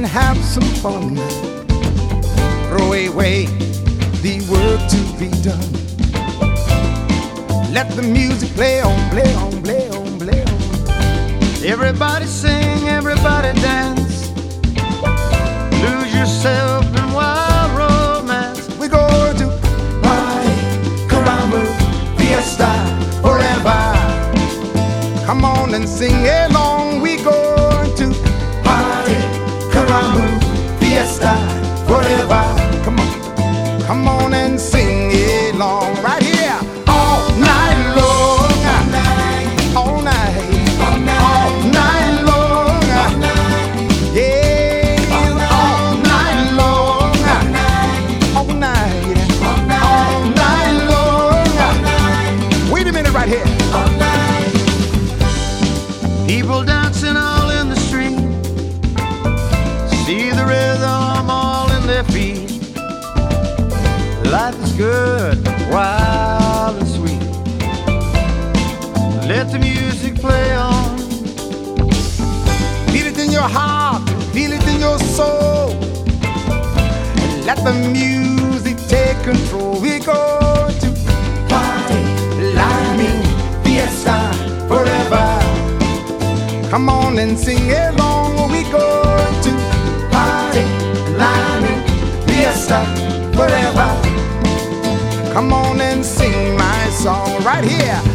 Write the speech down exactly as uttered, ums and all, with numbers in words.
have some fun. Throw away the work to be done. Let the music play on, play on, play on, play on. Everybody sing, everybody dance. Lose yourself in wild romance. We're going to party, caramba, fiesta, forever. Come on and sing along. We're going to party, caramba, fiesta, forever. Come on, come on and sing along right here. All night long, all night, all night, all night long, yeah, all night long, all night, all night long. Wait a minute right here. People dancing all in the street, see the rhythm all in their feet. Life is good, wild and sweet. Let the music play on. Feel it in your heart, feel it in your soul. And let the music take control. We go to party, lightning, fiesta, forever. Come on and sing along. We go to party, lightning, fiesta, forever. Come on and sing my song right here.